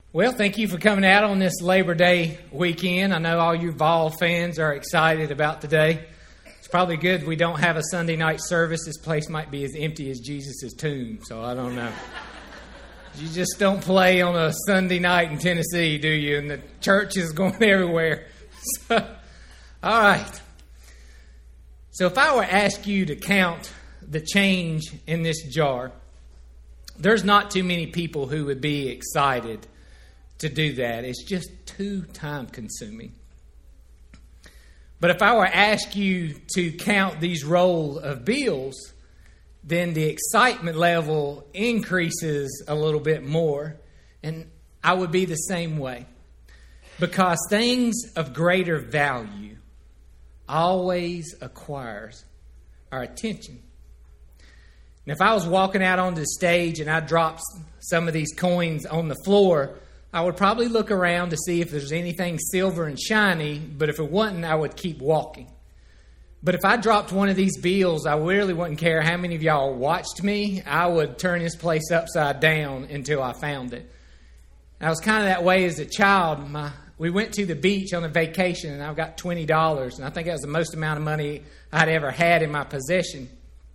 Well, thank you for coming out on this Labor Day weekend. I know all you Vol fans are excited about today. It's probably good we don't have a Sunday night service. This place might be as empty as Jesus' tomb, so I don't know. You just don't play on a Sunday night in Tennessee, do you? And the church is going everywhere. So, all right. So if I were to ask you to count the change in this jar, there's not too many people who would be excited to do that. It's just too time consuming. But if I were to ask you to count these roll of bills, then the excitement level increases a little bit more. And I would be the same way. Because things of greater value always acquires our attention. And if I was walking out onto the stage and I dropped some of these coins on the floor, I would probably look around to see if there's anything silver and shiny, but if it wasn't, I would keep walking. But if I dropped one of these bills, I really wouldn't care how many of y'all watched me. I would turn this place upside down until I found it. I was kind of that way as a child. We went to the beach on a vacation, and I got $20, and I think that was the most amount of money I'd ever had in my possession.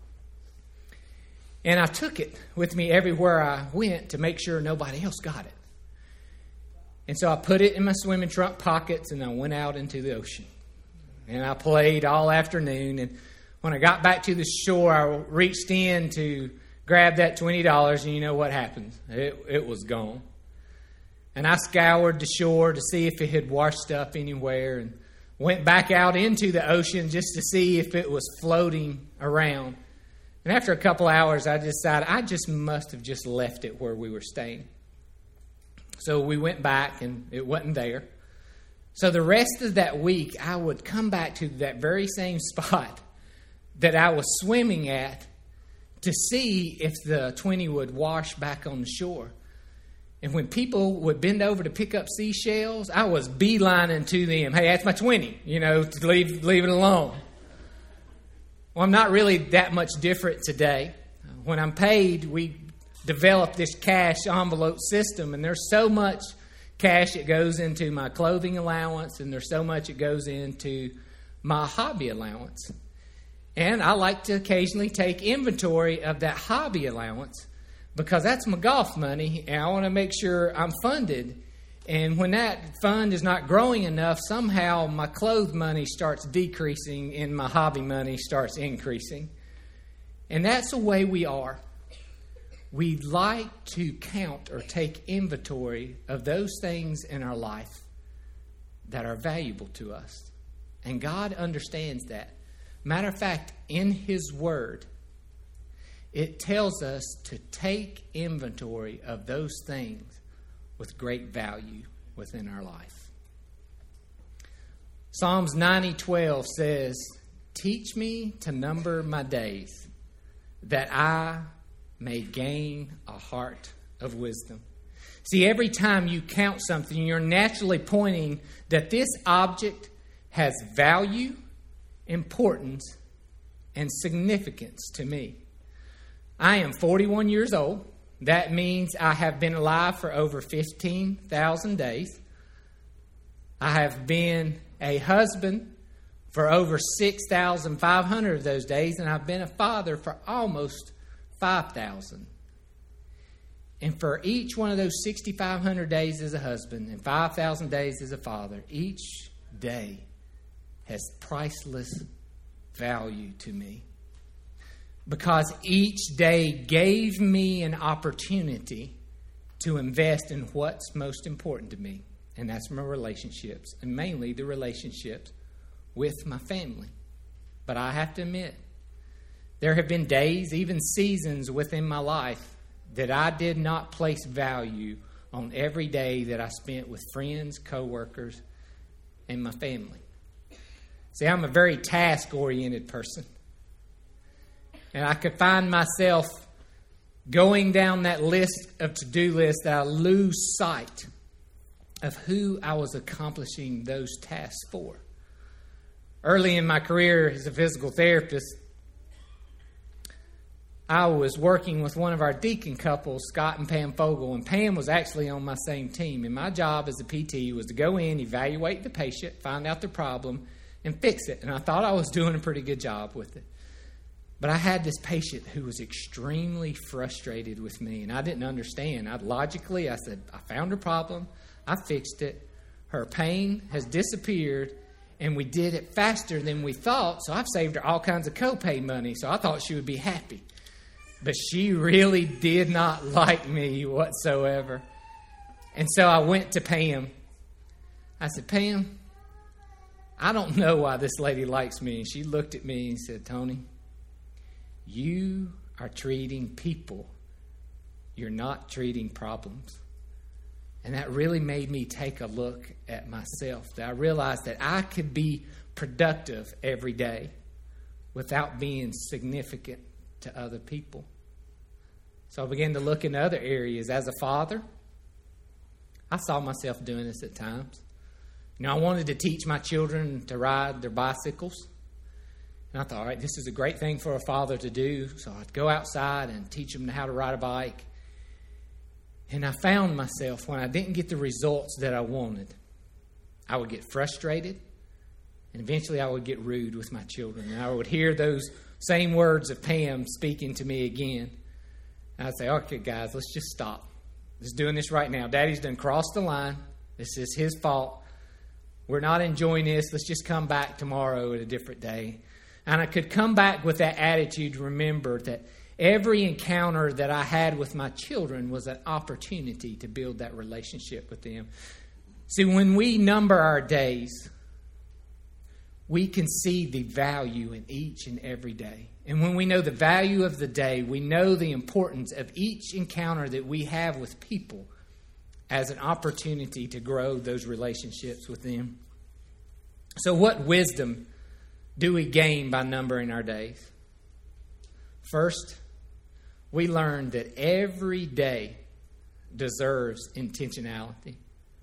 And I took it with me everywhere I went to make sure nobody else got it. And so I put it in my swimming trunk pockets, and I went out into the ocean. And I played all afternoon. And when I got back to the shore, I reached in to grab that $20, and you know what happened? It was gone. And I scoured the shore to see if it had washed up anywhere, and went back out into the ocean just to see if it was floating around. And after a couple hours, I decided I just must have just left it where we were staying. So we went back, and it wasn't there. So the rest of that week, I would come back to that very same spot that I was swimming at to see if the 20 would wash back on the shore. And when people would bend over to pick up seashells, I was beelining to them. Hey, that's my 20, to leave it alone. Well, I'm not really that much different today. When I'm paid, we develop this cash envelope system, and there's so much cash that goes into my clothing allowance, and there's so much that goes into my hobby allowance. And I like to occasionally take inventory of that hobby allowance because that's my golf money, and I want to make sure I'm funded. And when that fund is not growing enough, somehow my clothes money starts decreasing and my hobby money starts increasing. And that's the way we are. We like to count or take inventory of those things in our life that are valuable to us. And God understands that. Matter of fact, in His Word, it tells us to take inventory of those things with great value within our life. Psalms 90:12 says, "Teach me to number my days, that I may gain a heart of wisdom." See, every time you count something, you're naturally pointing that this object has value, importance, and significance to me. I am 41 years old. That means I have been alive for over 15,000 days. I have been a husband for over 6,500 of those days, and I've been a father for almost 5,000. And for each one of those 6,500 days as a husband and 5,000 days as a father, each day has priceless value to me. Because each day gave me an opportunity to invest in what's most important to me. And that's my relationships, and mainly the relationships with my family. But I have to admit, there have been days, even seasons within my life, that I did not place value on every day that I spent with friends, co-workers, and my family. See, I'm a very task-oriented person. And I could find myself going down that list of to-do lists that I lose sight of who I was accomplishing those tasks for. Early in my career as a physical therapist, I was working with one of our deacon couples, Scott and Pam Fogel, and Pam was actually on my same team. And my job as a PT was to go in, evaluate the patient, find out the problem, and fix it. And I thought I was doing a pretty good job with it. But I had this patient who was extremely frustrated with me, and I didn't understand. Logically, I said, I found her problem, I fixed it, her pain has disappeared, and we did it faster than we thought, so I've saved her all kinds of copay money, so I thought she would be happy. But she really did not like me whatsoever. And so I went to Pam. I said, Pam, I don't know why this lady likes me. And she looked at me and said, Tony, you are treating people. You're not treating problems. And that really made me take a look at myself. That I realized that I could be productive every day without being significant to other people. So I began to look in other areas. As a father, I saw myself doing this at times. I wanted to teach my children to ride their bicycles. And I thought, all right, this is a great thing for a father to do. So I'd go outside and teach them how to ride a bike. And I found myself, when I didn't get the results that I wanted, I would get frustrated. And eventually I would get rude with my children. And I would hear those same words of Pam speaking to me again. And I'd say, okay, guys, let's just stop. Let's doing this right now. Daddy's done crossed the line. This is his fault. We're not enjoying this. Let's just come back tomorrow at a different day. And I could come back with that attitude to remember that every encounter that I had with my children was an opportunity to build that relationship with them. See, when we number our days, we can see the value in each and every day. And when we know the value of the day, we know the importance of each encounter that we have with people as an opportunity to grow those relationships with them. So what wisdom do we gain by numbering our days? First, we learn that every day deserves intentionality.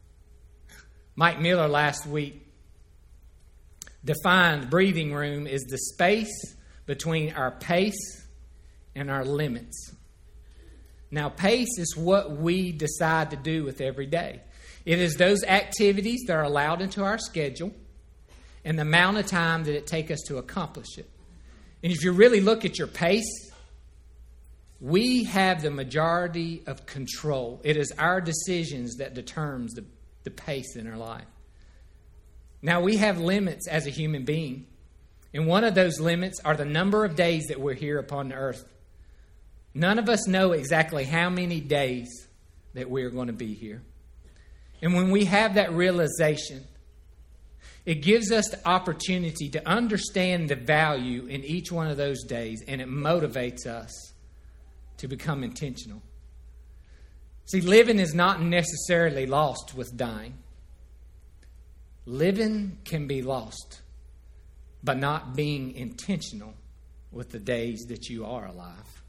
Mike Miller last week defined breathing room as the space between our pace and our limits. Now, pace is what we decide to do with every day. It is those activities that are allowed into our schedule and the amount of time that it takes us to accomplish it. And if you really look at your pace, we have the majority of control. It is our decisions that determines the pace in our life. Now, we have limits as a human being. And one of those limits are the number of days that we're here upon the earth. None of us know exactly how many days that we're going to be here. And when we have that realization, it gives us the opportunity to understand the value in each one of those days, and it motivates us to become intentional. See, living is not necessarily lost with dying. Living can be lost by not being intentional with the days that you are alive.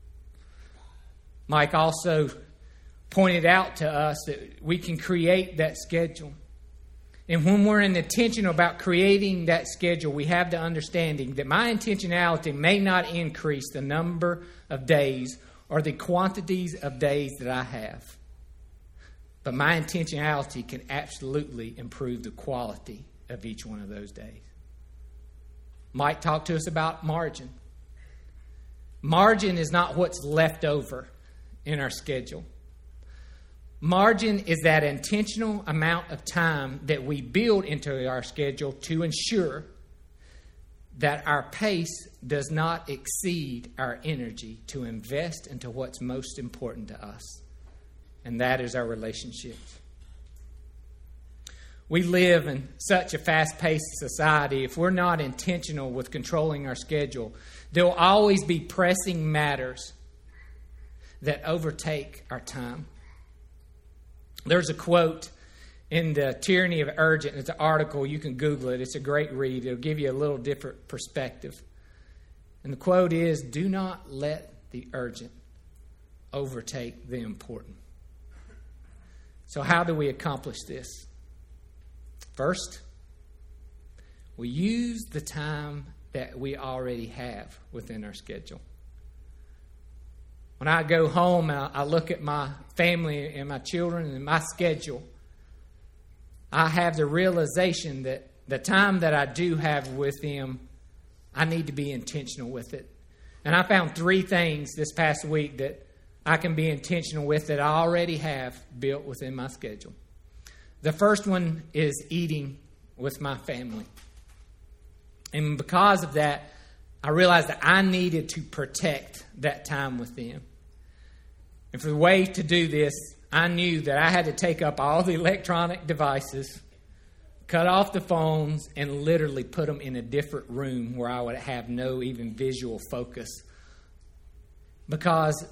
Mike also pointed out to us that we can create that schedule. And when we're intentional about creating that schedule, we have the understanding that my intentionality may not increase the number of days or the quantities of days that I have. But my intentionality can absolutely improve the quality of each one of those days. Mike talked to us about margin. Margin is not what's left over in our schedule. Margin is that intentional amount of time that we build into our schedule to ensure that our pace does not exceed our energy to invest into what's most important to us, and that is our relationships. We live in such a fast-paced society. If we're not intentional with controlling our schedule, there will always be pressing matters that overtake our time. There's a quote in the Tyranny of Urgent. It's an article. You can Google it. It's a great read. It'll give you a little different perspective. And the quote is, "Do not let the urgent overtake the important." So how do we accomplish this? First, we use the time that we already have within our schedule. When I go home and I look at my family and my children and my schedule, I have the realization that the time that I do have with them, I need to be intentional with it. And I found 3 things this past week that I can be intentional with that I already have built within my schedule. The first one is eating with my family. And because of that, I realized that I needed to protect that time with them. And for the way to do this, I knew that I had to take up all the electronic devices, cut off the phones, and literally put them in a different room where I would have no even visual focus. Because,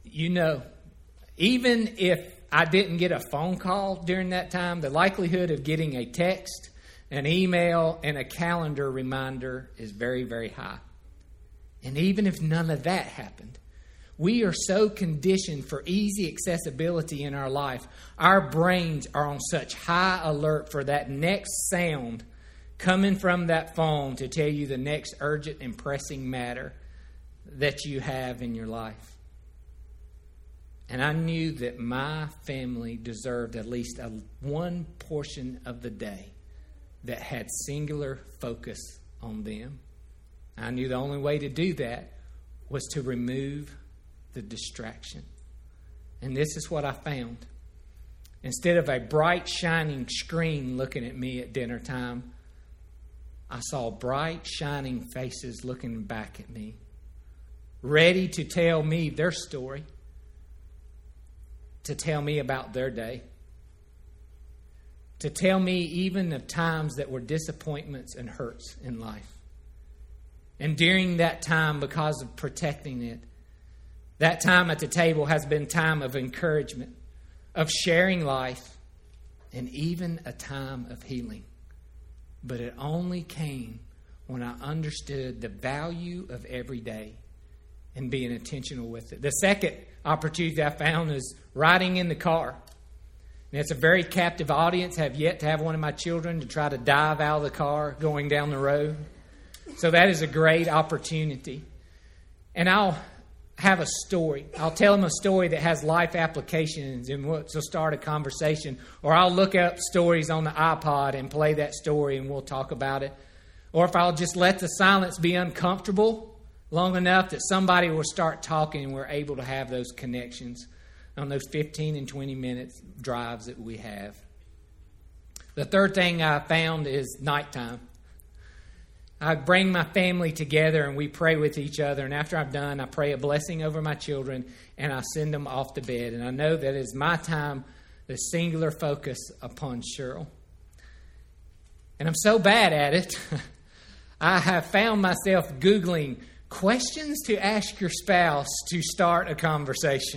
even if I didn't get a phone call during that time, the likelihood of getting a text, an email, and a calendar reminder is very, very high. And even if none of that happened, we are so conditioned for easy accessibility in our life. Our brains are on such high alert for that next sound coming from that phone to tell you the next urgent and pressing matter that you have in your life. And I knew that my family deserved at least one portion of the day that had singular focus on them. I knew the only way to do that was to remove the distraction. And this is what I found. Instead of a bright, shining screen looking at me at dinner time, I saw bright, shining faces looking back at me, ready to tell me their story, to tell me about their day, to tell me even of times that were disappointments and hurts in life. And during that time, because of protecting it, that time at the table has been time of encouragement, of sharing life, and even a time of healing. But it only came when I understood the value of every day and being intentional with it. The second opportunity I found is riding in the car. And it's a very captive audience. I have yet to have one of my children to try to dive out of the car going down the road. So that is a great opportunity. And I'll have a story. I'll tell them a story that has life applications and we'll start a conversation. Or I'll look up stories on the iPod and play that story and we'll talk about it. Or if I'll just let the silence be uncomfortable long enough that somebody will start talking and we're able to have those connections on those 15 and 20 minutes drives that we have. The third thing I found is nighttime. I bring my family together and we pray with each other. And after I'm done, I pray a blessing over my children and I send them off to bed. And I know that it's my time, the singular focus upon Cheryl. And I'm so bad at it, I have found myself Googling questions to ask your spouse to start a conversation.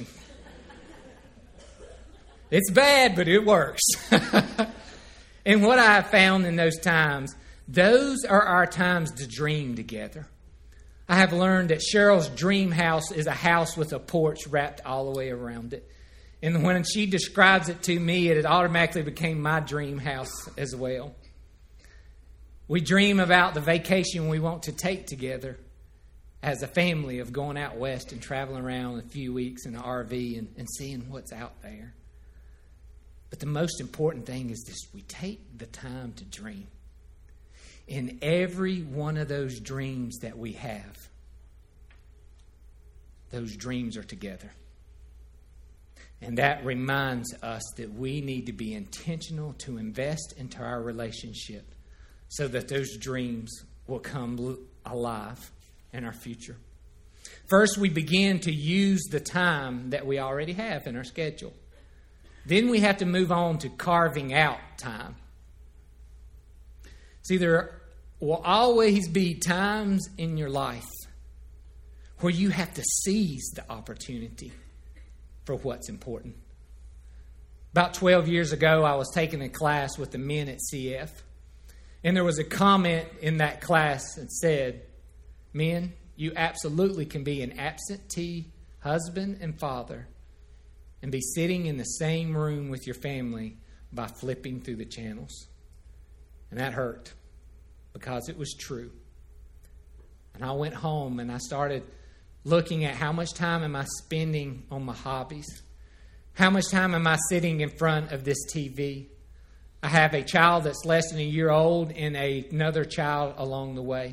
It's bad, but it works. And what I have found in those times, those are our times to dream together. I have learned that Cheryl's dream house is a house with a porch wrapped all the way around it. And when she describes it to me, it automatically became my dream house as well. We dream about the vacation we want to take together as a family of going out west and traveling around a few weeks in an RV and seeing what's out there. But the most important thing is this: we take the time to dream. In every one of those dreams that we have, those dreams are together. And that reminds us that we need to be intentional to invest into our relationship so that those dreams will come alive in our future. First, we begin to use the time that we already have in our schedule. Then we have to move on to carving out time. See, there will always be times in your life where you have to seize the opportunity for what's important. About 12 years ago, I was taking a class with the men at CF. And there was a comment in that class that said, "Men, you absolutely can be an absentee husband and father and be sitting in the same room with your family by flipping through the channels." And that hurt because it was true. And I went home and I started looking at how much time am I spending on my hobbies? How much time am I sitting in front of this TV? I have a child that's less than a year old and another child along the way.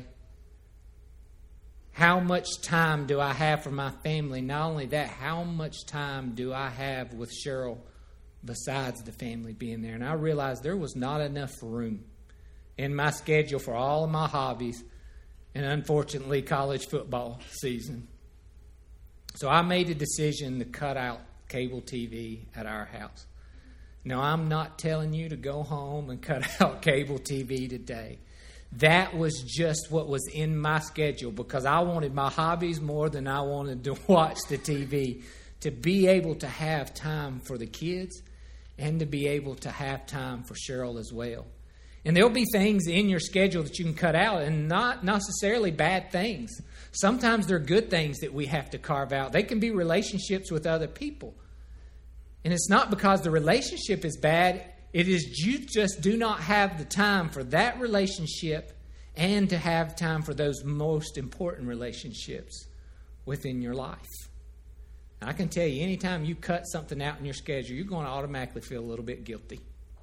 How much time do I have for my family? Not only that, how much time do I have with Cheryl besides the family being there? And I realized there was not enough room in my schedule for all of my hobbies and, unfortunately, college football season. So I made a decision to cut out cable TV at our house. Now, I'm not telling you to go home and cut out cable TV today. That was just what was in my schedule because I wanted my hobbies more than I wanted to watch the TV, to be able to have time for the kids and to be able to have time for Cheryl as well. And there'll be things in your schedule that you can cut out, and not necessarily bad things. Sometimes they're good things that we have to carve out. They can be relationships with other people. And it's not because the relationship is bad. It is you just do not have the time for that relationship and to have time for those most important relationships within your life. I can tell you, anytime you cut something out in your schedule, you're going to automatically feel a little bit guilty.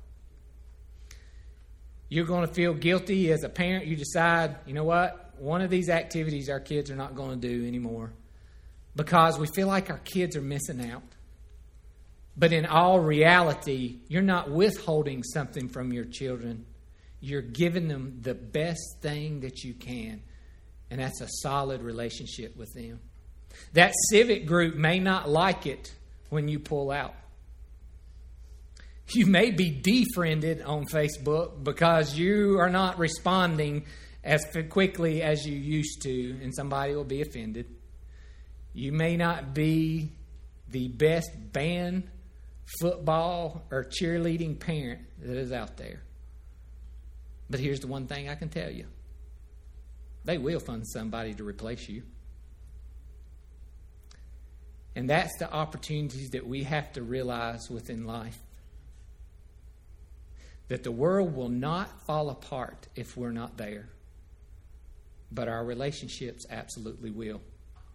You're going to feel guilty as a parent. You decide, you know what? One of these activities our kids are not going to do anymore because we feel like our kids are missing out. But in all reality, you're not withholding something from your children. You're giving them the best thing that you can, and that's a solid relationship with them. That civic group may not like it when you pull out. You may be defriended on Facebook because you are not responding as quickly as you used to, and somebody will be offended. You may not be the best band, football, or cheerleading parent that is out there. But here's the one thing I can tell you. They will find somebody to replace you. And that's the opportunities that we have to realize within life. That the world will not fall apart if we're not there. But our relationships absolutely will.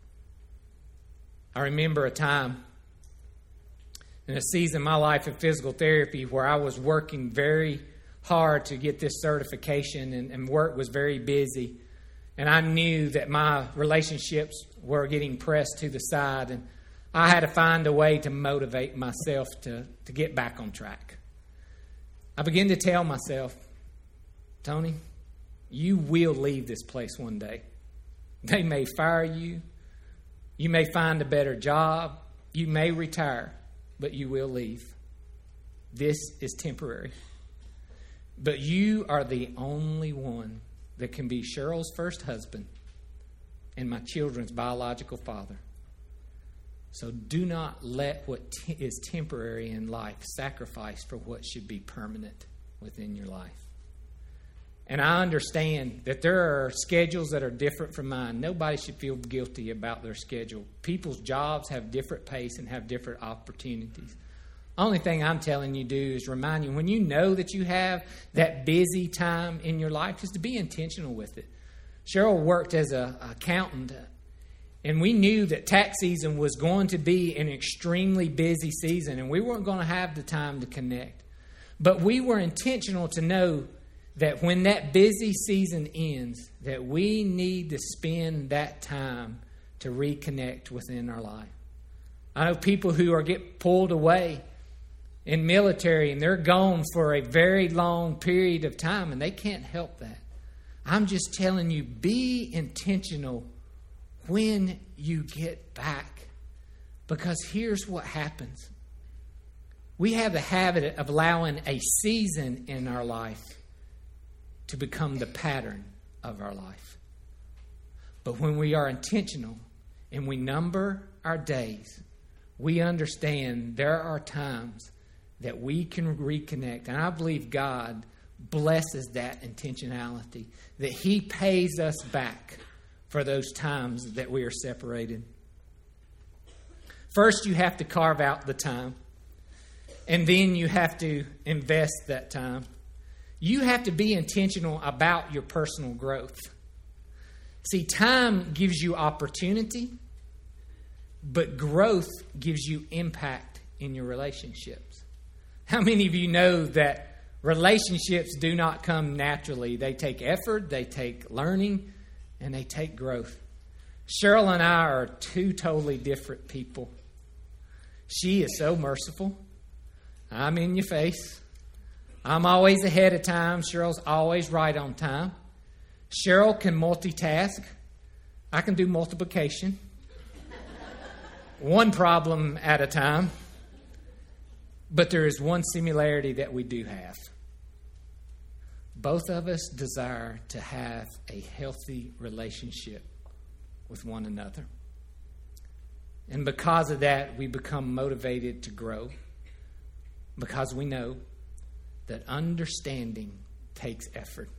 I remember a time in a season of my life in physical therapy where I was working very hard to get this certification and work was very busy. And I knew that my relationships were getting pressed to the side, and I had to find a way to motivate myself to get back on track. I began to tell myself, Tony, you will leave this place one day. They may fire you. You may find a better job. You may retire, but you will leave. This is temporary. But you are the only one that can be Cheryl's first husband and my children's biological father. So do not let what is temporary in life sacrifice for what should be permanent within your life. And I understand that there are schedules that are different from mine. Nobody should feel guilty about their schedule. People's jobs have different pace and have different opportunities. Only thing I'm telling you to do is remind you, when you know that you have that busy time in your life, is to be intentional with it. Cheryl worked as an accountant, and we knew that tax season was going to be an extremely busy season, and we weren't going to have the time to connect. But we were intentional to know that when that busy season ends, that we need to spend that time to reconnect within our life. I know people who get pulled away in military, and they're gone for a very long period of time, and they can't help that. I'm just telling you, be intentional when you get back. Because here's what happens. We have the habit of allowing a season in our life to become the pattern of our life. But when we are intentional and we number our days, we understand there are times that we can reconnect. And I believe God blesses that intentionality, that He pays us back for those times that we are separated. First, you have to carve out the time, and then you have to invest that time. You have to be intentional about your personal growth. See, time gives you opportunity, But growth gives you impact in your relationships. How many of you know that relationships do not come naturally? They take effort, they take learning, and they take growth. Cheryl and I are two totally different people. She is so merciful. I'm in your face. I'm always ahead of time. Cheryl's always right on time. Cheryl can multitask. I can do multiplication. One problem at a time. But there is one similarity that we do have. Both of us desire to have a healthy relationship with one another. And because of that, we become motivated to grow. Because we know that understanding takes effort.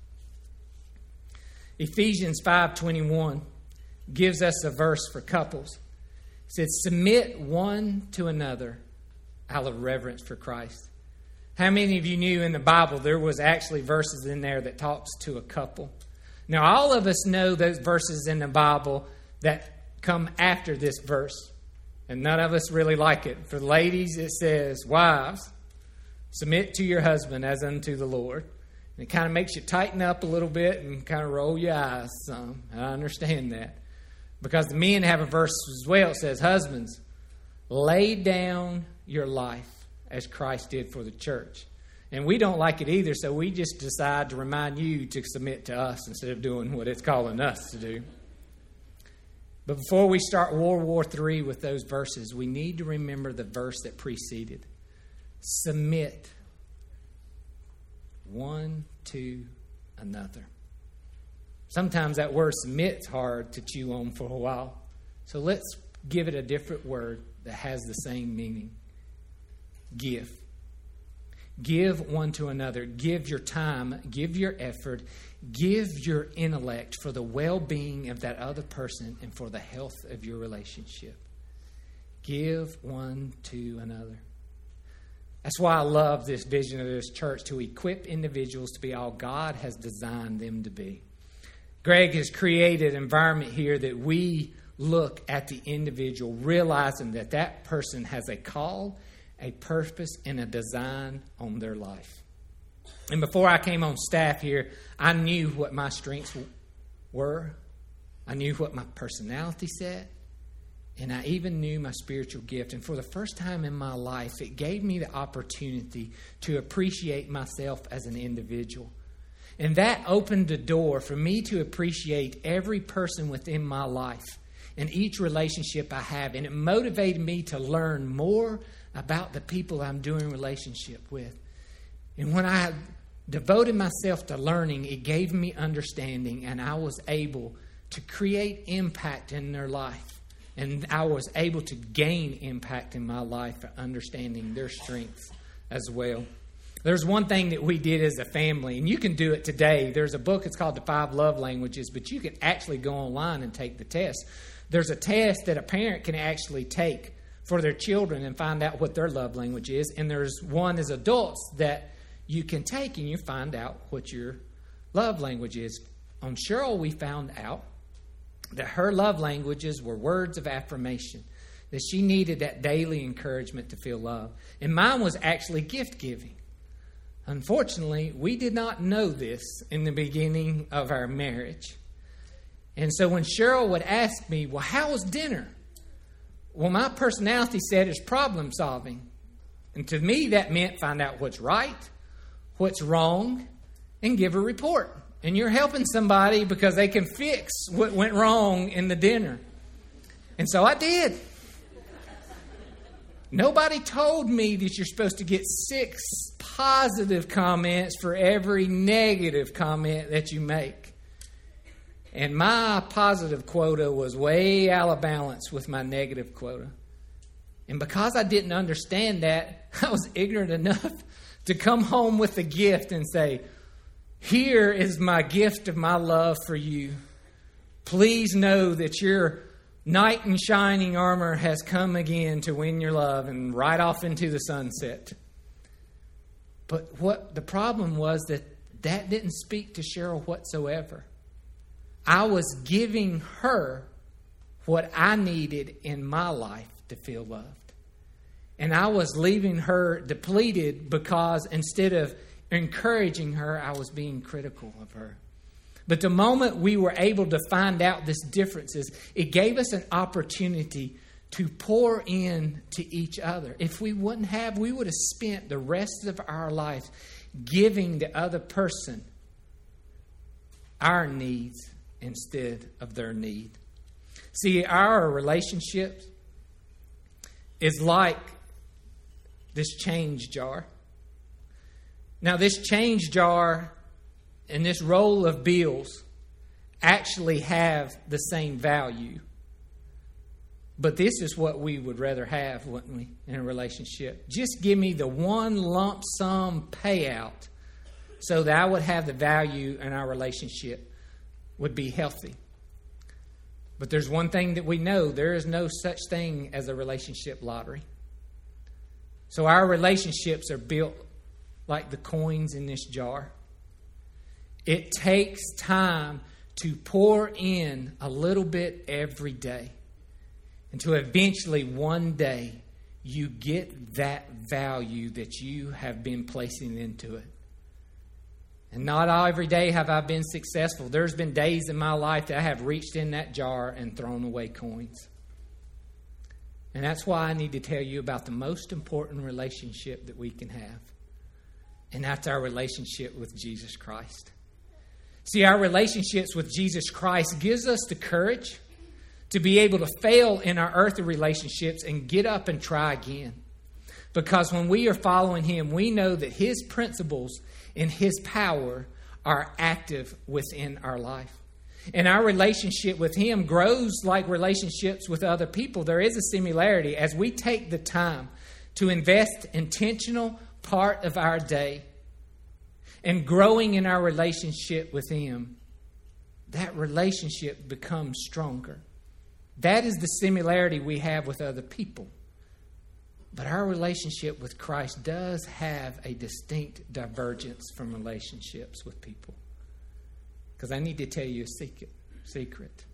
Ephesians 5:21 gives us a verse for couples. It says, submit one to another out of reverence for Christ. How many of you knew in the Bible there was actually verses in there that talks to a couple? Now, all of us know those verses in the Bible that come after this verse, and none of us really like it. For ladies, it says, wives, submit to your husband as unto the Lord. And it kind of makes you tighten up a little bit and kind of roll your eyes some. I understand that. Because the men have a verse as well. It says, husbands, lay down your life as Christ did for the church. And we don't like it either, so we just decide to remind you to submit to us instead of doing what it's calling us to do. But before we start World War III with those verses, we need to remember the verse that preceded. Submit one to another. Sometimes that word submit's hard to chew on for a while. So let's give it a different word that has the same meaning. Give. Give one to another. Give your time. Give your effort. Give your intellect for the well-being of that other person and for the health of your relationship. Give one to another. That's why I love this vision of this church, to equip individuals to be all God has designed them to be. Greg has created an environment here that we look at the individual, realizing that that person has a call, a purpose, and a design on their life. And before I came on staff here, I knew what my strengths were. I knew what my personality said. And I even knew my spiritual gift. And for the first time in my life, it gave me the opportunity to appreciate myself as an individual. And that opened the door for me to appreciate every person within my life and each relationship I have. And it motivated me to learn more about the people I'm doing relationship with. And when I devoted myself to learning, it gave me understanding, and I was able to create impact in their life. And I was able to gain impact in my life for understanding their strengths as well. There's one thing that we did as a family, and you can do it today. There's a book, it's called The 5 Love Languages, but you can actually go online and take the test. There's a test that a parent can actually take for their children and find out what their love language is. And there's one as adults that you can take and you find out what your love language is. On Cheryl, we found out that her love languages were words of affirmation, that she needed that daily encouragement to feel love. And mine was actually gift giving. Unfortunately, we did not know this in the beginning of our marriage. And so when Cheryl would ask me, well, how was dinner? Well, my personality said it's problem solving. And to me, that meant find out what's right, what's wrong, and give a report. And you're helping somebody because they can fix what went wrong in the dinner. And so I did. Nobody told me that you're supposed to get 6 positive comments for every negative comment that you make. And my positive quota was way out of balance with my negative quota. And because I didn't understand that, I was ignorant enough to come home with a gift and say, here is my gift of my love for you. Please know that your knight in shining armor has come again to win your love, and ride off into the sunset. But what the problem was that didn't speak to Cheryl whatsoever. I was giving her what I needed in my life to feel loved. And I was leaving her depleted because instead of encouraging her, I was being critical of her. But the moment we were able to find out these differences, it gave us an opportunity to pour in to each other. If we wouldn't have, we would have spent the rest of our life giving the other person our needs instead of their need. See, our relationship is like this change jar. Now, this change jar and this roll of bills actually have the same value. But this is what we would rather have, wouldn't we, in a relationship? Just give me the one lump sum payout so that I would have the value in our relationship would be healthy. But there's one thing that we know. There is no such thing as a relationship lottery. So our relationships are built like the coins in this jar. It takes time to pour in a little bit every day until eventually one day you get that value that you have been placing into it. And not every day have I been successful. There's been days in my life that I have reached in that jar and thrown away coins. And that's why I need to tell you about the most important relationship that we can have. And that's our relationship with Jesus Christ. See, our relationships with Jesus Christ gives us the courage to be able to fail in our earthly relationships and get up and try again. Because when we are following Him, we know that His principles and His power are active within our life. And our relationship with Him grows like relationships with other people. There is a similarity as we take the time to invest intentional part of our day and growing in our relationship with Him. That relationship becomes stronger. That is the similarity we have with other people. But our relationship with Christ does have a distinct divergence from relationships with people. Because I need to tell you a secret.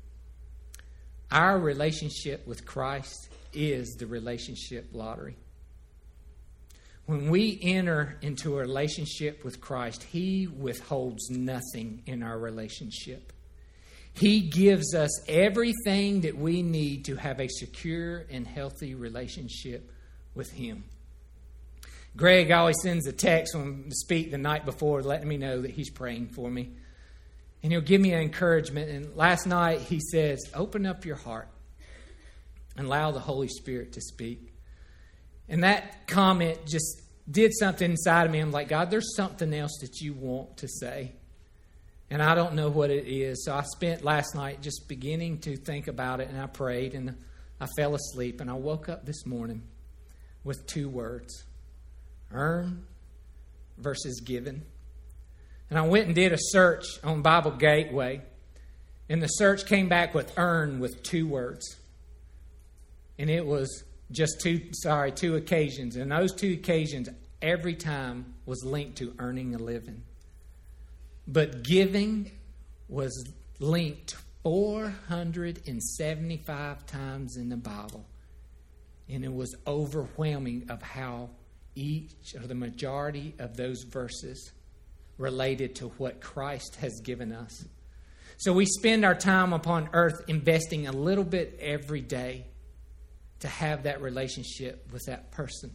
Our relationship with Christ is the relationship lottery. When we enter into a relationship with Christ, He withholds nothing in our relationship. He gives us everything that we need to have a secure and healthy relationship with Him. Greg always sends a text when I speak the night before letting me know that he's praying for me. And he'll give me an encouragement. And last night he says, open up your heart and allow the Holy Spirit to speak. And that comment just did something inside of me. I'm like, God, there's something else that you want to say. And I don't know what it is. So I spent last night just beginning to think about it. And I prayed and I fell asleep. And I woke up this morning with 2 words. Earn versus given. And I went and did a search on Bible Gateway. And the search came back with earn with 2 words. And it was just 2 occasions. And those 2 occasions, every time was linked to earning a living. But giving was linked 475 times in the Bible. And it was overwhelming of how each or the majority of those verses related to what Christ has given us. So we spend our time upon earth investing a little bit every day to have that relationship with that person.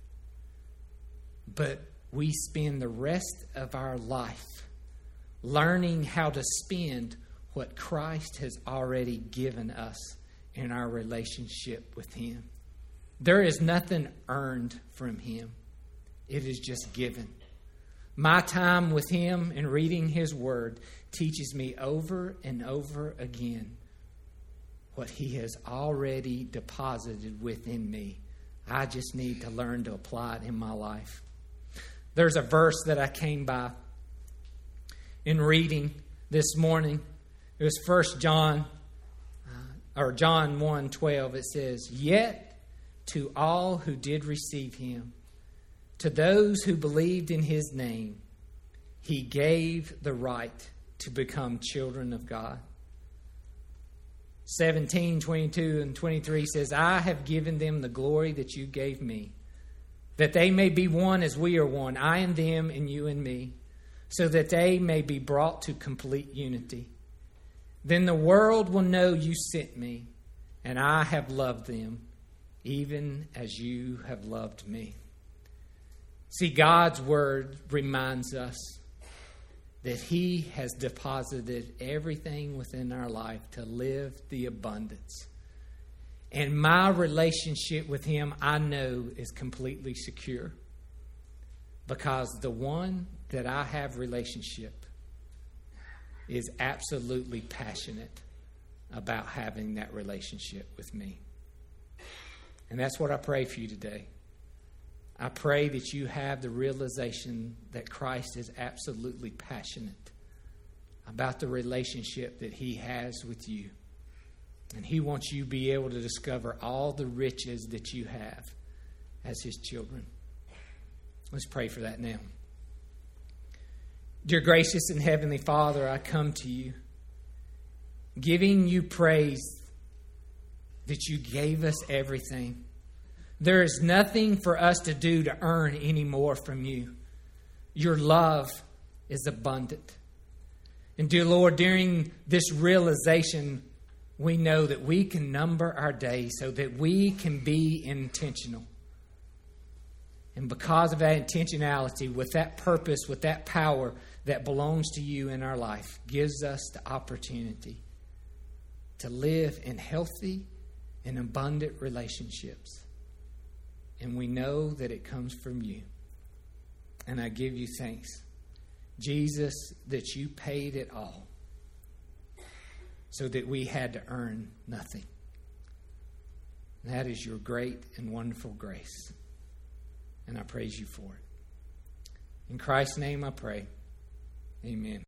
But we spend the rest of our life learning how to spend what Christ has already given us in our relationship with Him. There is nothing earned from Him. It is just given. My time with Him and reading His Word teaches me over and over again what He has already deposited within me. I just need to learn to apply it in my life. There's a verse that I came by in reading this morning. It was 1 John, John 1:12. It says, "Yet to all who did receive Him, to those who believed in His name, He gave the right to become children of God." 17, 22, and 23 says, I have given them the glory that you gave me, that they may be one as we are one, I and them and you and me, so that they may be brought to complete unity. Then the world will know you sent me, and I have loved them, even as you have loved me. See, God's word reminds us that He has deposited everything within our life to live the abundance. And my relationship with Him, I know, is completely secure, because the one that I have relationship is absolutely passionate about having that relationship with me. And that's what I pray for you today. I pray that you have the realization that Christ is absolutely passionate about the relationship that He has with you. And He wants you to be able to discover all the riches that you have as His children. Let's pray for that now. Dear gracious and heavenly Father, I come to you, giving you praise that you gave us everything. There is nothing for us to do to earn any more from you. Your love is abundant. And dear Lord, during this realization, we know that we can number our days so that we can be intentional. And because of that intentionality, with that purpose, with that power that belongs to you in our life, gives us the opportunity to live in healthy and abundant relationships. And we know that it comes from you. And I give you thanks, Jesus, that you paid it all so that we had to earn nothing. And that is your great and wonderful grace. And I praise you for it. In Christ's name I pray. Amen.